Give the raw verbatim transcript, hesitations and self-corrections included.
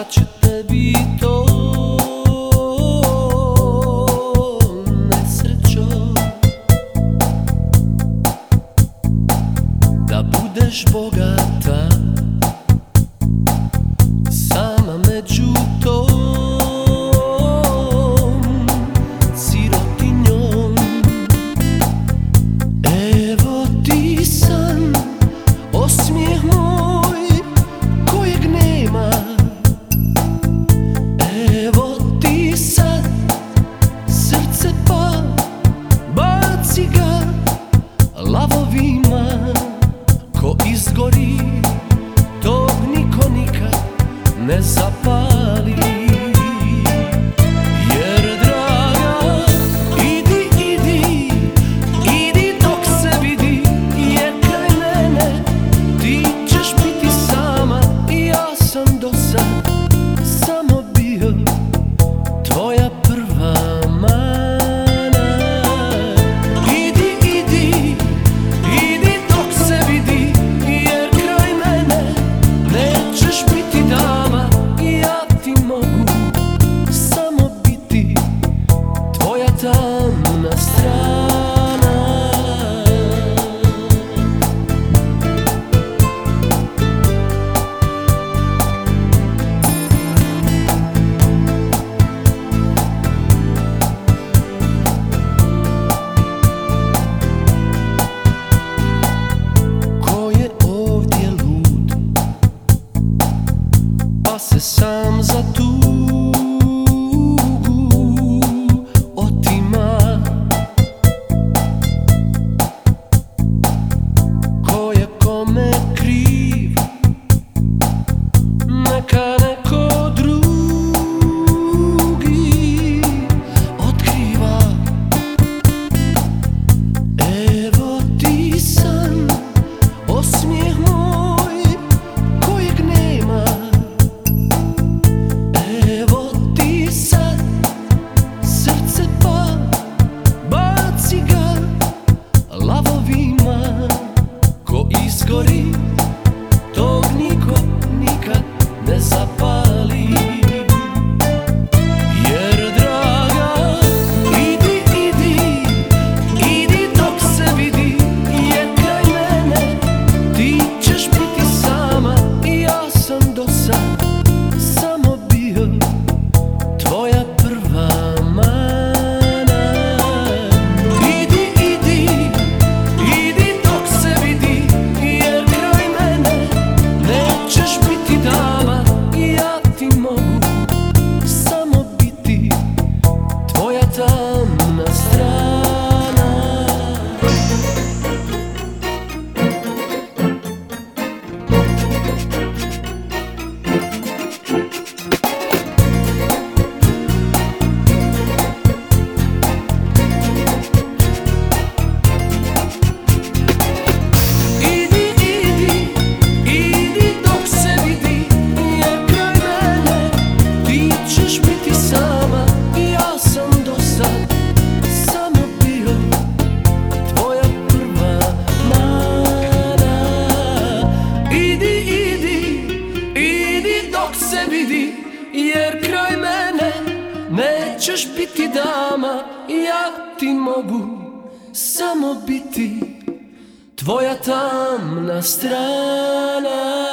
šta će tebi to, nesrećo, da budeš bogata sama među tom sirotinjom. Evo ti san, osmijeh moj kojeg nema. Evo ti sad srce, pa baci ga lavovima. Ko izgori, tog niko nikad ne zapali. Jer draga, idi, idi, idi dok se vidi. Jer kraj mene ti ćeš biti sama. I ja sam do sad samo bio tvoja prva mana. Idi, idi, idi dok se vidi. Jer kraj mene nećeš biti dama. I ja ti mogu samo biti tvoja tamna strana. Ko je ovdje lud, pa se sam za tugu otima? Ko je kome kriv, neka neko drugi otkriva. Evo ti san, osmijeh moj kojeg nema. Evo ti sad srce, pa baci ga lavovima. Ko izgori, tog niko nikad ne zapali. Jer draga, idi, idi, idi dok se vidi. Jer kraj mene ti ćeš biti sama. I ja sam do sad samo bio tvoja prva mana. Idi, idi, idi dok se vidi. Jer kraj mene nećeš biti dama. I ja ti mogu samo biti tvoja tamna strana. Idi, idi, idi dok se vidi. Jer kraj mene ti ćeš biti sama. I ja sam do sad samo bio tvoja prva mana. Idi, idi, idi dok se vidi. Jer kraj mene nećeš biti dama. I ja ti mogu samo biti tvoja tamna strana.